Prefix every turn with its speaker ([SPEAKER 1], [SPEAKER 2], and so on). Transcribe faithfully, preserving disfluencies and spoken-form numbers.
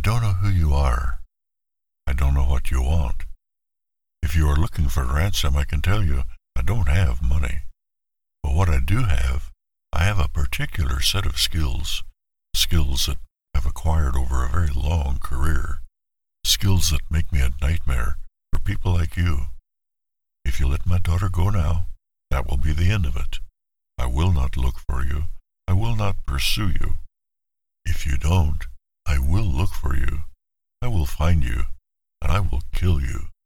[SPEAKER 1] don't know who you are. I don't know what you want. If you are looking for ransom, I can tell you I don't have money. But what I do have, I have a particular set of skills, skills that I've acquired over a very long career, skills that make me a nightmare for people like you. If you let my daughter go now, that will be the end of it. I will not look for you. I will not pursue you. If you don't, I will look for you. I will find you, and I will kill you.